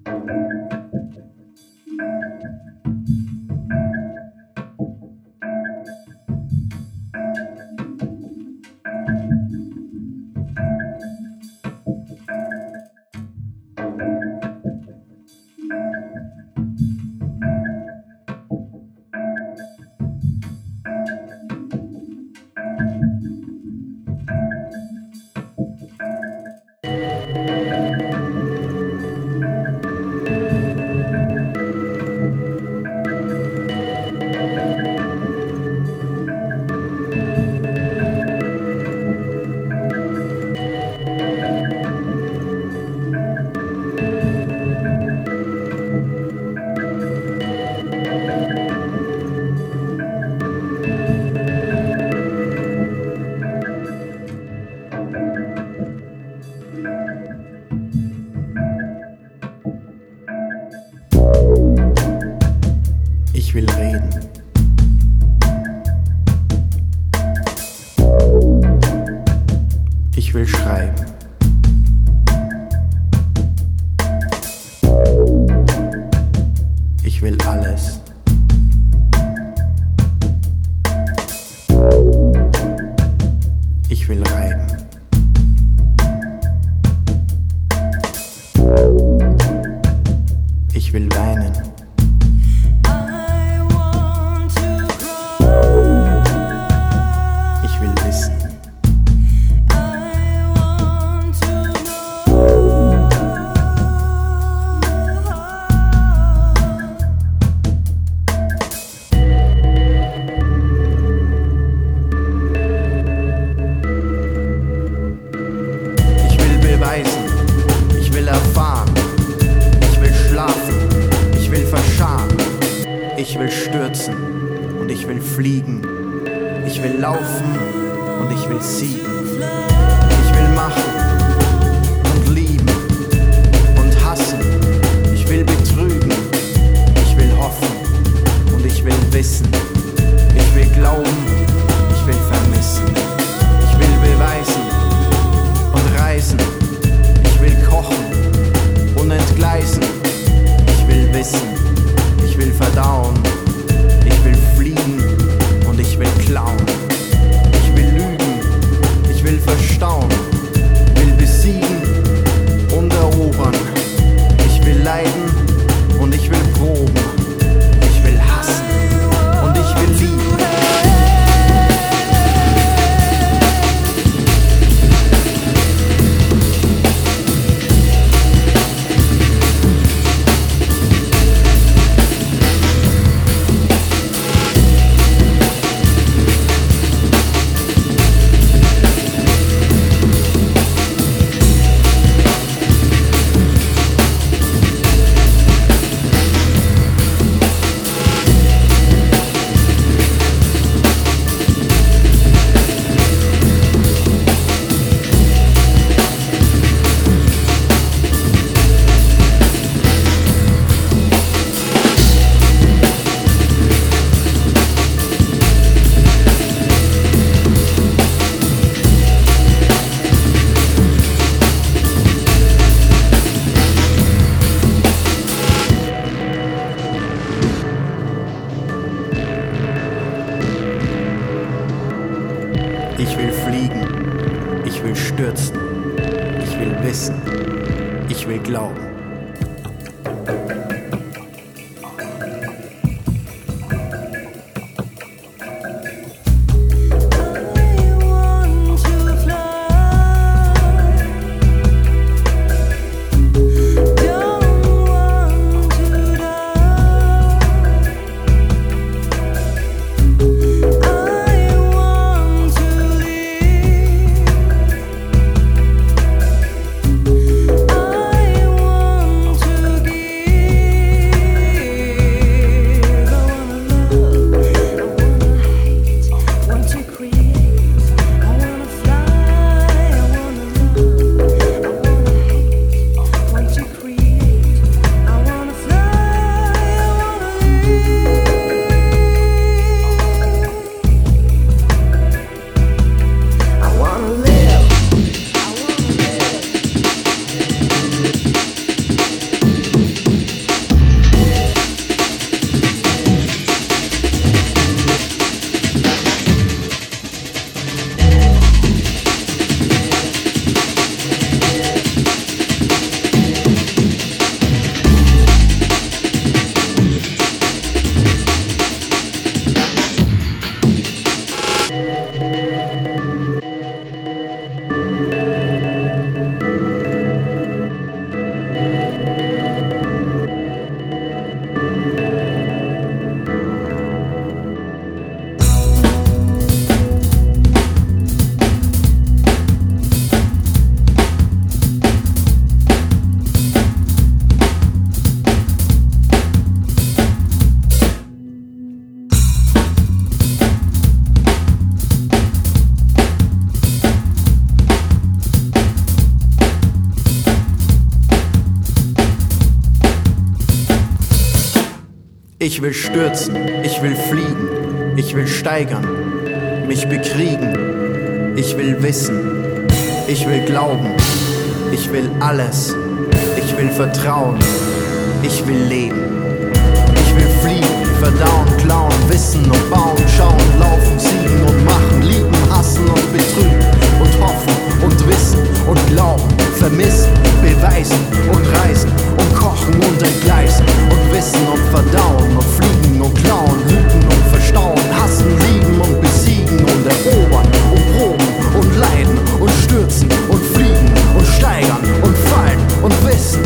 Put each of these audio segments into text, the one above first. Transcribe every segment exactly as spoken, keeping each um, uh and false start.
Ich will reden. Ich will schreiben. Ich will alles. Ich will reiben. Ich will weinen. Ich will wissen. Ich will beweisen. Ich will erfahren. Ich will schlafen. Ich will verscharen. Ich will stürzen und ich will fliegen. Ich will laufen und ich will siegen. Ich will machen und lieben und hassen. Ich will betrügen. Ich will hoffen und ich will wissen. Ich will glauben, ich will vermissen. Ich will beweisen und reisen. Ich will kochen und entgleisen. Ich will wissen, ich will verdauen. Ich will fliegen und ich will klauen. Ich will lügen, ich will verstauen. Will besiegen und erobern. Ich will leiden und ich will proben. Ich will hassen und ich will lieben. Ich will stürzen, ich will fliegen, ich will steigern, mich bekriegen, ich will wissen, ich will glauben, ich will alles, ich will vertrauen, ich will leben. Ich will fliegen, verdauen, klauen, wissen und bauen, schauen, laufen, siegen und machen, lieben, hassen und betrügen und hoffen und wissen und glauben, vermissen, beweisen und reisen und kochen und entgleisen und wissen und verdauen und fliegen und klauen, lügen und verstauen, hassen, lieben und besiegen und erobern und proben und leiden und stürzen und fliegen und steigern und fallen und wissen.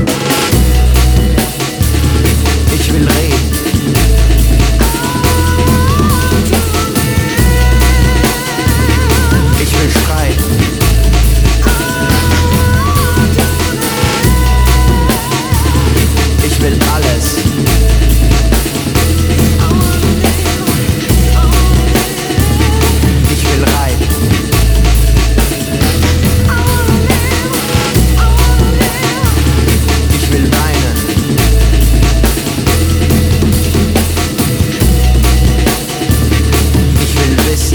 Ich will reden. Ich will streiten. Ich will alles. Ich will reiten. Ich will weinen. Ich will wissen.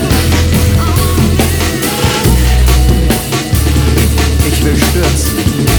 Ich will stürzen.